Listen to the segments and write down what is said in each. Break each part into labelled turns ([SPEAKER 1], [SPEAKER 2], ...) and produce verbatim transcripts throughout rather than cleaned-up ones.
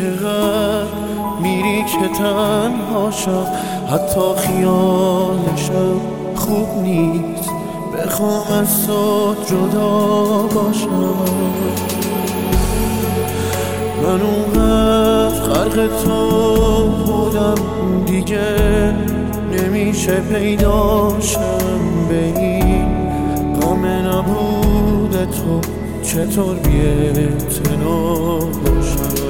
[SPEAKER 1] چقدر میری که تنها شم، حتی خیالشم خوب نیست بخوام از تو جدا باشم. من اونقدر غرق تو بودم دیگه نمیشه پیداشم به این غم نبود تو چطور بی‌اعتنا باشم.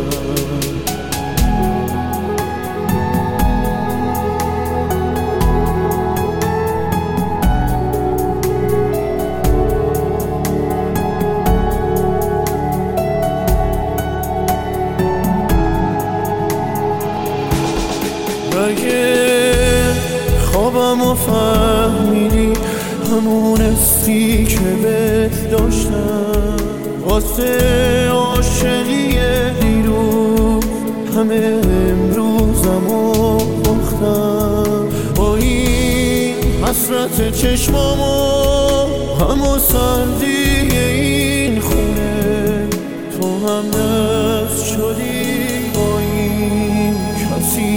[SPEAKER 1] اگه خوابم و فهمیدی همون استی که بهت داشتم، واسه عاشقی دیروز همه امروزم و باختم. با این حسرت چشمام و همو سردی این خونه، تو هم دست شدی با این کسی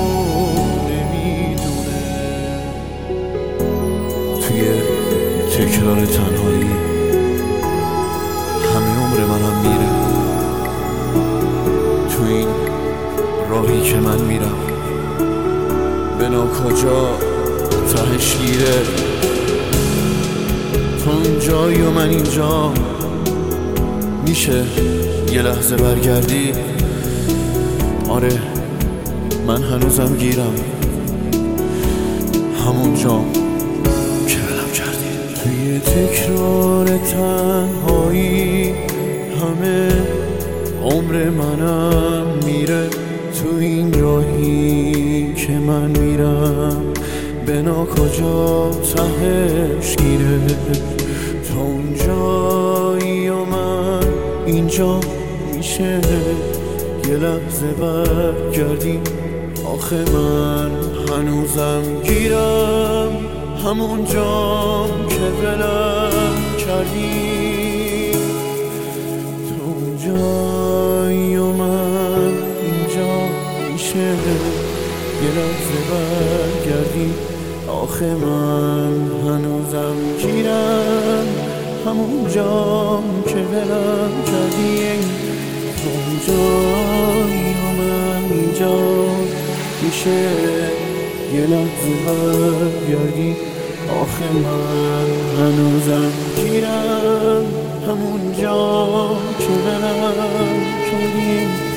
[SPEAKER 1] تکرار تنهایی همه عمر منم میره. تو این راهی که من میرم به ناکجا تهش گیره. تو اونجایی و من اینجا، میشه یه لحظه برگردی؟ آره من هنوزم گیرم همونجا توی تکرار تنهایی همه عمر منم میره. تو این راهی که من میرم به ناکجا تهش گیره. تا اونجایی و من اینجا، میشه یه لحظه برگردی؟ آخه من هنوزم گیرم همون جام که ولم کردی. تو اونجایی و من اینجا، میشه یه لحظه برگردی؟ آخه من هنوزم گیرم همون جام که ولم کردی. تو اونجایی و من اینجا، میشه یه لحظه برگردی؟ آخه من هنوزم گیرم همون جا که ولم کردی.